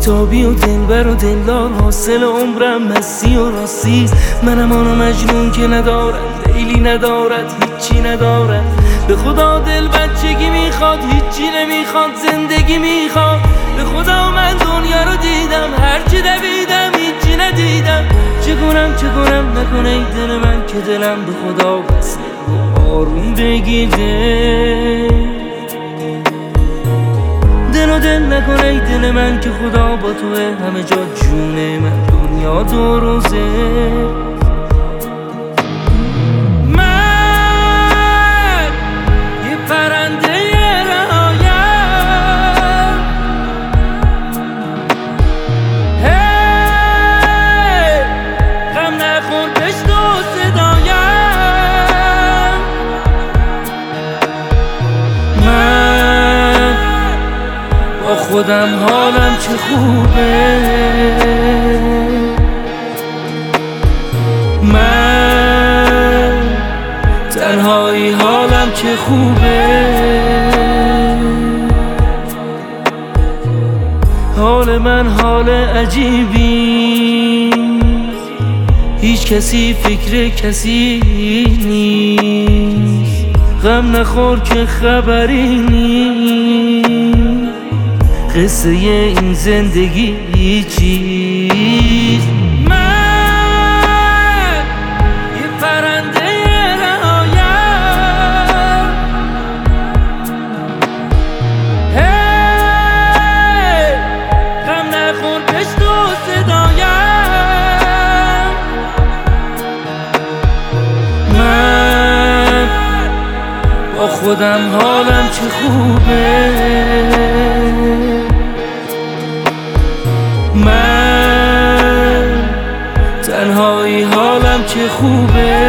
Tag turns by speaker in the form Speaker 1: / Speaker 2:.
Speaker 1: بیتابی و دلبر و دلدار، حاصل عمرم مستی و راستی. منم آن مجنون که ندارد لیلی، ندارد هیچی ندارد. به خدا دل بچگی میخواد، هیچی نمیخواد، زندگی میخواد. به خدا من دنیا رو دیدم، هرچی دویدم هیچی ندیدم. چه کنم نکنه ای دل من که دلم به خدا بسه آروم بگیره. دل نکنه ای دل من که خدا با توه همه جا جونه من، دنیا دو روزه. من یه پرنده رهایم، هی غم نخور بشنو صدایم. من با خودم حالم چه خوبه، من تنهایی حالم چه خوبه. حال من حال عجیبی، هیچ کسی فکر کسی نیست. غم نخور که خبری نیست، قصه این زندگی چیست. من یه پرنده رهایم، هی غم نخور بشنو صدایم. من با خودم حالم چه خوبه، من تنهایی حالم چه خوبه.